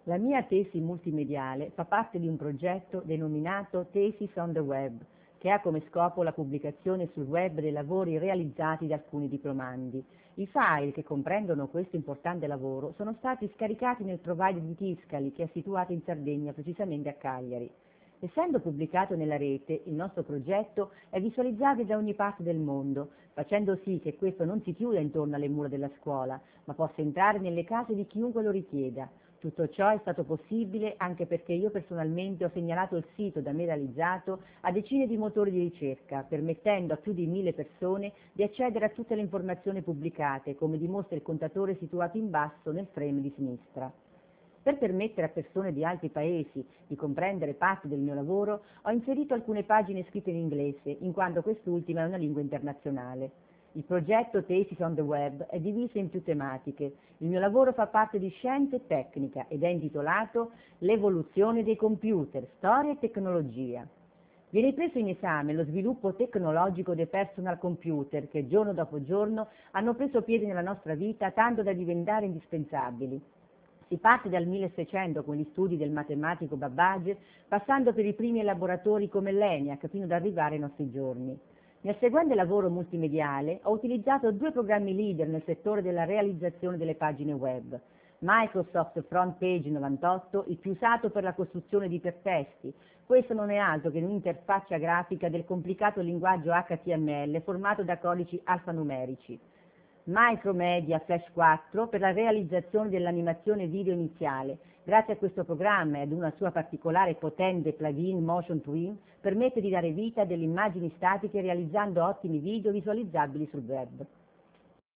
La mia tesi multimediale fa parte di un progetto denominato Thesis on the Web, che ha come scopo la pubblicazione sul web dei lavori realizzati da alcuni diplomandi. I file che comprendono questo importante lavoro sono stati scaricati nel provider di Tiscali, che è situato in Sardegna, precisamente a Cagliari. Essendo pubblicato nella rete, il nostro progetto è visualizzabile da ogni parte del mondo, facendo sì che questo non si chiuda intorno alle mura della scuola, ma possa entrare nelle case di chiunque lo richieda. Tutto ciò è stato possibile anche perché io personalmente ho segnalato il sito da me realizzato a decine di motori di ricerca, permettendo a più di 1000 persone di accedere a tutte le informazioni pubblicate, come dimostra il contatore situato in basso nel frame di sinistra. Per permettere a persone di altri paesi di comprendere parte del mio lavoro, ho inserito alcune pagine scritte in inglese, in quanto quest'ultima è una lingua internazionale. Il progetto Thesis on the Web è diviso in più tematiche. Il mio lavoro fa parte di scienza e tecnica ed è intitolato L'evoluzione dei computer, storia e tecnologia. Viene preso in esame lo sviluppo tecnologico dei personal computer che giorno dopo giorno hanno preso piede nella nostra vita tanto da diventare indispensabili. Si parte dal 1600 con gli studi del matematico Babbage, passando per i primi elaboratori come l'ENIAC fino ad arrivare ai nostri giorni. Nel seguente lavoro multimediale ho utilizzato due programmi leader nel settore della realizzazione delle pagine web. Microsoft Front Page 98, il più usato per la costruzione di ipertesti. Questo non è altro che un'interfaccia grafica del complicato linguaggio HTML formato da codici alfanumerici. Micromedia Flash 4 per la realizzazione dell'animazione video iniziale. Grazie a questo programma e ad una sua particolare e potente plugin Motion Twin permette di dare vita a delle immagini statiche realizzando ottimi video visualizzabili sul web.